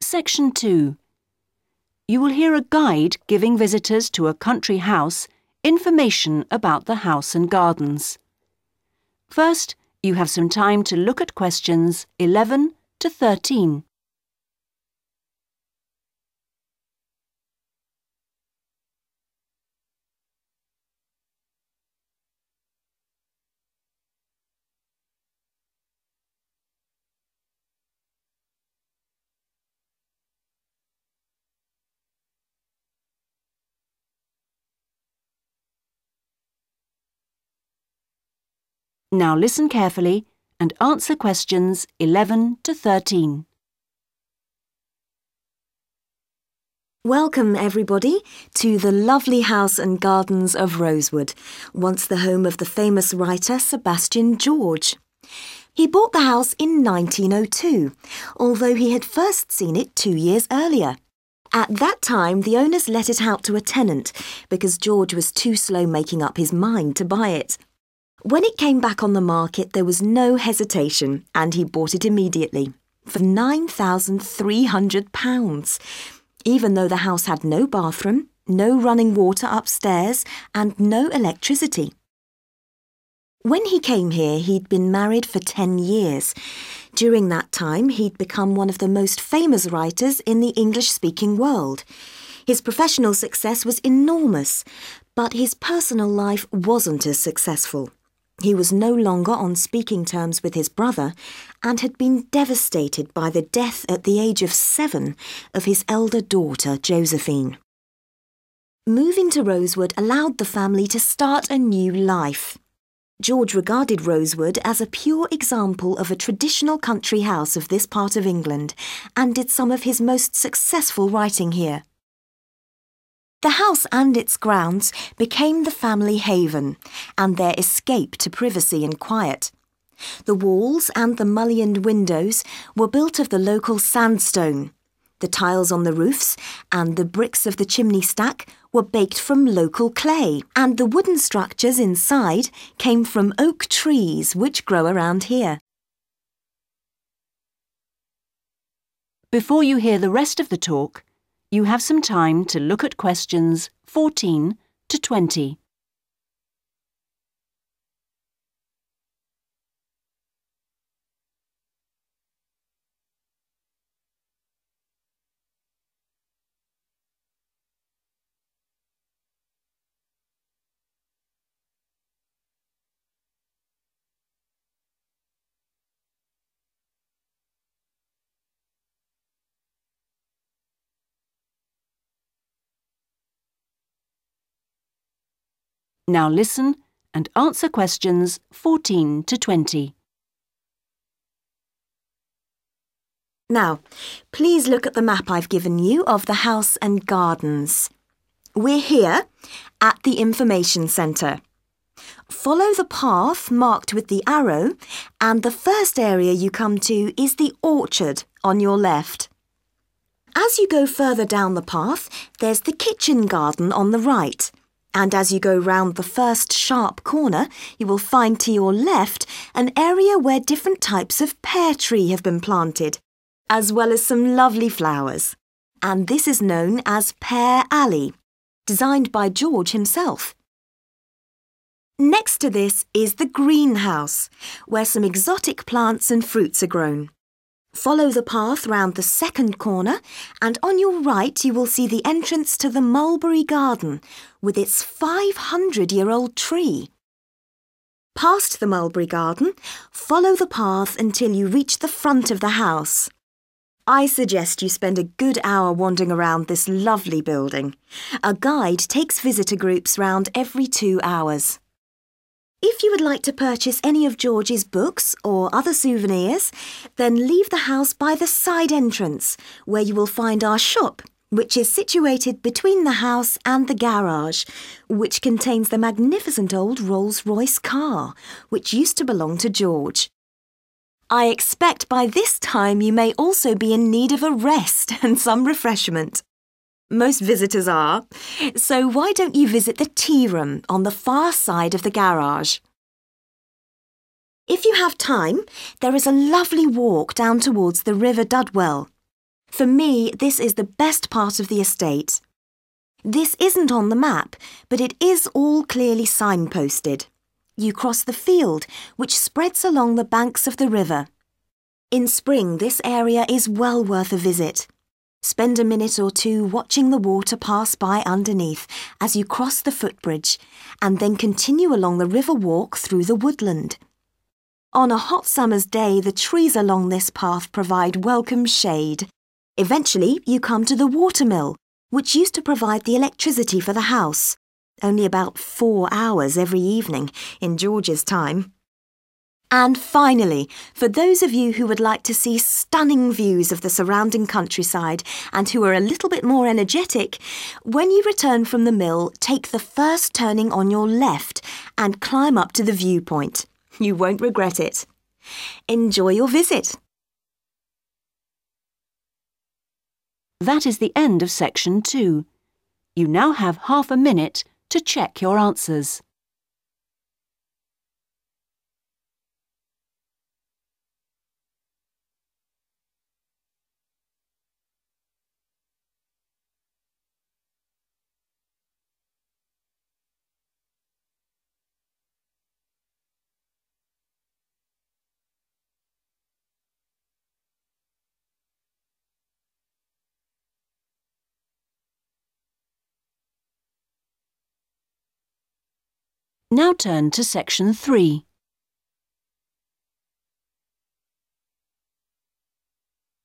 Section 2. You will hear a guide giving visitors to a country house information about the house and gardens. First, you have some time to look at questions 11 to 13. Now listen carefully and answer questions 11 to 13. Welcome, everybody, to the lovely house and gardens of Rosewood, once the home of the famous writer Sebastian George. He bought the house in 1902, although he had first seen it 2 years earlier. At that time, the owners let it out to a tenant because George was too slow making up his mind to buy it. When it came back on the market, there was no hesitation, and he bought it immediately for £9,300, even though the house had no bathroom, no running water upstairs, and no electricity. When he came here, he'd been married for 10 years. During that time, he'd become one of the most famous writers in the English-speaking world. His professional success was enormous, but his personal life wasn't as successful. He was no longer on speaking terms with his brother and had been devastated by the death at the age of 7 of his elder daughter, Josephine. Moving to Rosewood allowed the family to start a new life. George regarded Rosewood as a pure example of a traditional country house of this part of England and did some of his most successful writing here. The house and its grounds became the family haven and their escape to privacy and quiet. The walls and the mullioned windows were built of the local sandstone. The tiles on the roofs and the bricks of the chimney stack were baked from local clay, and the wooden structures inside came from oak trees which grow around here. Before you hear the rest of the talk, you have some time to look at questions 14 to 20. Now listen and answer questions 14 to 20. Now, please look at the map I've given you of the house and gardens. We're here at the information centre. Follow the path marked with the arrow, and the first area you come to is the orchard on your left. As you go further down the path, there's the kitchen garden on the right. And as you go round the first sharp corner, you will find to your left an area where different types of pear tree have been planted, as well as some lovely flowers. And this is known as Pear Alley, designed by George himself. Next to this is the greenhouse, where some exotic plants and fruits are grown. Follow the path round the second corner, and on your right you will see the entrance to the mulberry garden with its 500-year-old tree. Past the mulberry garden, follow the path until you reach the front of the house. I suggest you spend a good hour wandering around this lovely building. A guide takes visitor groups round every 2 hours. If you would like to purchase any of George's books or other souvenirs, then leave the house by the side entrance, where you will find our shop, which is situated between the house and the garage, which contains the magnificent old Rolls-Royce car, which used to belong to George. I expect by this time you may also be in need of a rest and some refreshment. Most visitors are, so why don't you visit the tea room on the far side of the garage? If you have time, there is a lovely walk down towards the River Dudwell. For me, this is the best part of the estate. This isn't on the map, but it is all clearly signposted. You cross the field, which spreads along the banks of the river. In spring, this area is well worth a visit. Spend a minute or two watching the water pass by underneath as you cross the footbridge, and then continue along the river walk through the woodland. On a hot summer's day, the trees along this path provide welcome shade. Eventually, you come to the watermill, which used to provide the electricity for the house, only about 4 hours every evening in George's time. And finally, for those of you who would like to see stunning views of the surrounding countryside and who are a little bit more energetic, when you return from the mill, take the first turning on your left and climb up to the viewpoint. You won't regret it. Enjoy your visit. That is the end of section 2. You now have half a minute to check your answers. Now turn to section 3.